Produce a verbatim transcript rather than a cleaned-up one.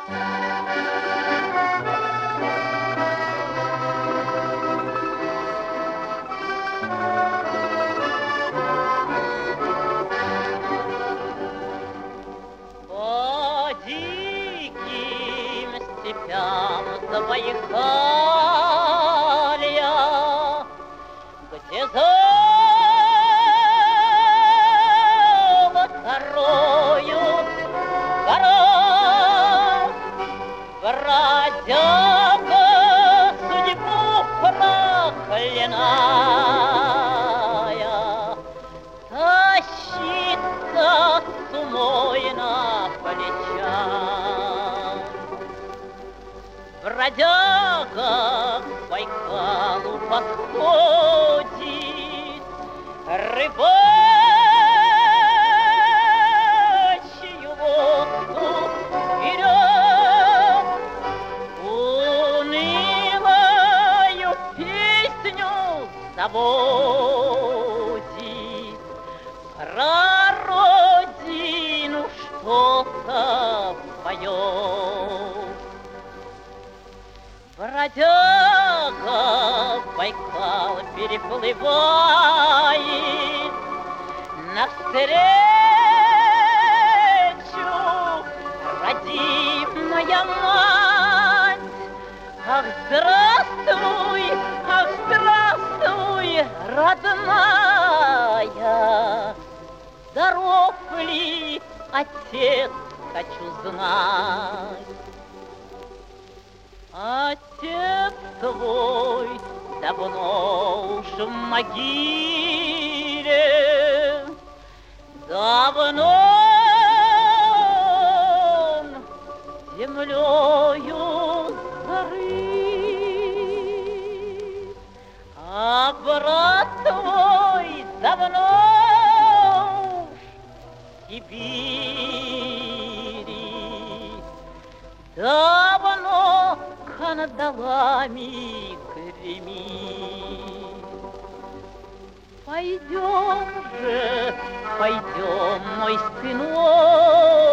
По диким степям Забайкалья, где золото роют гора, бродяга судьбу проклиная, тащится сумой на плечах. Бродяга к Байкалу подходит, рыбачью лодку берет, унылую песню заводит, про родину что-то поет. Бродяга Байкал переплывает, навстречу родимая мать. Ах, здравствуй, ах, здравствуй, родная, здоров ли отец, хочу знать. Отец твой давно уж в могиле, давно он землею зарыт, а брат твой давно уж в Сибири, давно кандалами гремит. Пойдем же, пойдем, мой сынок,